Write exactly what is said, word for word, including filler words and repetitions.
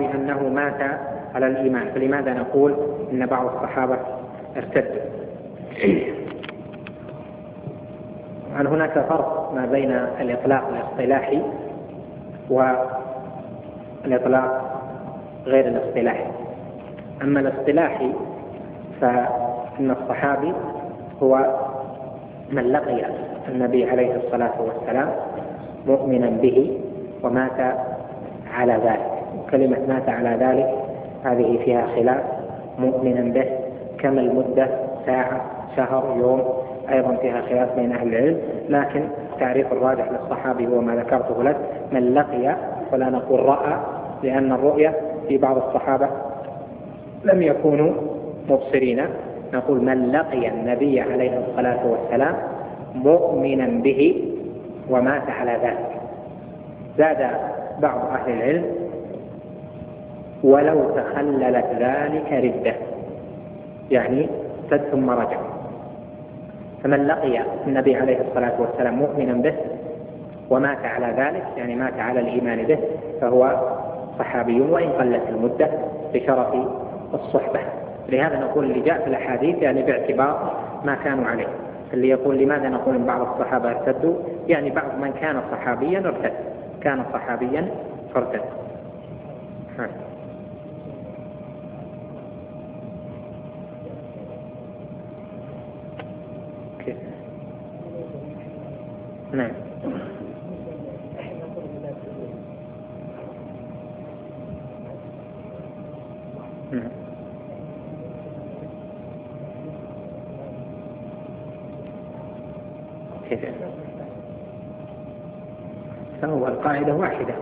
بأنه مات على الإيمان، فلماذا نقول إن بعض الصحابة ارتدوا؟ هل هناك فرق ما بين الإطلاق الاصطلاحي والإطلاق غير الاصطلاحي؟ أما الاصطلاحي فإن الصحابي هو من لقي النبي عليه الصلاة والسلام مؤمنا به ومات على ذلك. كلمة مات على ذلك هذه فيها خلاف، مؤمنا به كم المدة، ساعة، شهر، يوم، أيضا فيها خلاف بين أهل العلم، لكن التعريف الراجح للصحابي هو ما ذكرته لك، من لقي، ولا نقول رأى لأن الرؤية في بعض الصحابة لم يكونوا مبصرين، نقول من لقي النبي عليه الصلاة والسلام مؤمنا به ومات على ذلك. زاد بعض أهل العلم ولو تخللت ذلك ردة، يعني ارتد ثم رجع. فمن لقي النبي عليه الصلاة والسلام مؤمنا به ومات على ذلك، يعني مات على الإيمان به، فهو صحابي وإن قلت المدة بشرف الصحبة. لهذا نقول اللي جاء في الأحاديث يعني باعتبار ما كانوا عليه. اللي يقول لماذا نقول إن بعض الصحابة ارتدوا، يعني بعض من كان صحابيا ارتد، كان صحابيا فارتد. ها. كيف؟ نعم. نعم. كيف؟ فهو القاعدة واحدة.